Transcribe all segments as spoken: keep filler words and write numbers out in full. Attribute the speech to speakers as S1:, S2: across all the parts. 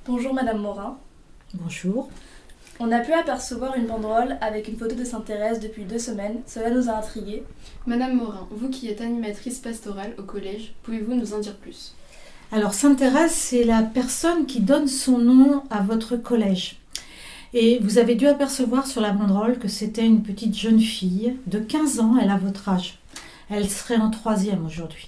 S1: Bonjour Madame Morin.
S2: Bonjour.
S1: On a pu apercevoir une banderole avec une photo de Sainte Thérèse depuis deux semaines. Cela nous a intrigués.
S3: Madame Morin, vous qui êtes animatrice pastorale au collège, pouvez-vous nous en dire plus?
S2: Alors Sainte Thérèse, c'est la personne qui donne son nom à votre collège. Et vous avez dû apercevoir sur la banderole que c'était une petite jeune fille de quinze ans, elle a votre âge. Elle serait en troisième aujourd'hui.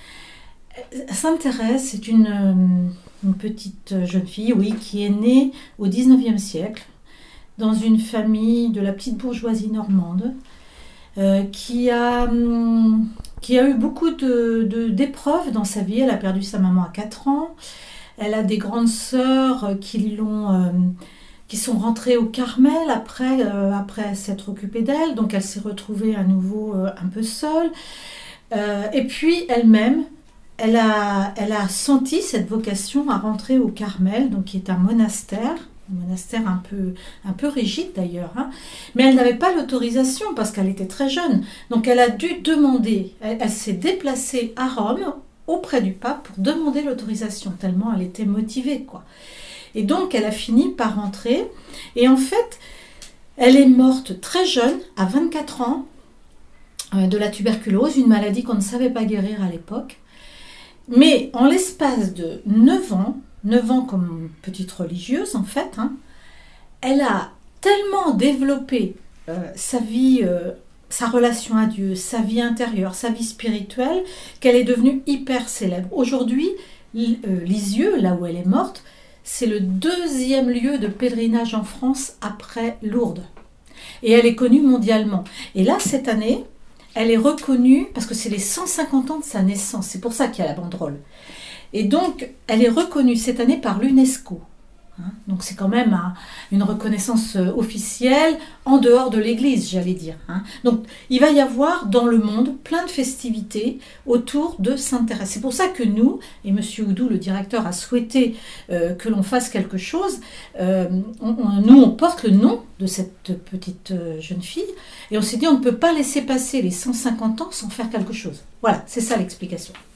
S2: Sainte Thérèse, c'est une, une petite jeune fille, oui, qui est née au dix-neuvième siècle, dans une famille de la petite bourgeoisie normande, euh, qui, a, hum, qui a eu beaucoup de, de, d'épreuves dans sa vie. Elle a perdu sa maman à quatre ans. Elle a des grandes sœurs qui, l'ont, euh, qui sont rentrées au Carmel après, euh, après s'être occupées d'elle. Donc elle s'est retrouvée à nouveau euh, un peu seule. Euh, et puis elle-même, elle a, elle a senti cette vocation à rentrer au Carmel, donc qui est un monastère. Un monastère un peu, un peu rigide d'ailleurs, hein. Mais elle n'avait pas l'autorisation parce qu'elle était très jeune. Donc elle a dû demander, elle, elle s'est déplacée à Rome auprès du pape pour demander l'autorisation, tellement elle était motivée, quoi. Et donc elle a fini par rentrer. Et en fait, elle est morte très jeune, à vingt-quatre ans, euh, de la tuberculose, une maladie qu'on ne savait pas guérir à l'époque. Mais en l'espace de neuf ans, neuf ans comme petite religieuse en fait, hein, elle a tellement développé euh, sa vie, euh, sa relation à Dieu, sa vie intérieure, sa vie spirituelle, qu'elle est devenue hyper célèbre. Aujourd'hui, euh, Lisieux, là où elle est morte, c'est le deuxième lieu de pèlerinage en France après Lourdes. Et elle est connue mondialement. Et là, cette année, elle est reconnue, parce que c'est les cent cinquante ans de sa naissance, c'est pour ça qu'il y a la banderole. Et donc, elle est reconnue cette année par l'UNESCO. Hein, donc, c'est quand même un, une reconnaissance officielle en dehors de l'Église, j'allais dire. Hein. Donc, il va y avoir dans le monde plein de festivités autour de Sainte Thérèse. C'est pour ça que nous, et M. Oudou, le directeur, a souhaité euh, que l'on fasse quelque chose. Euh, on, on, nous, on porte le nom de cette petite euh, jeune fille, et on s'est dit on ne peut pas laisser passer les cent cinquante ans sans faire quelque chose. Voilà, c'est ça l'explication.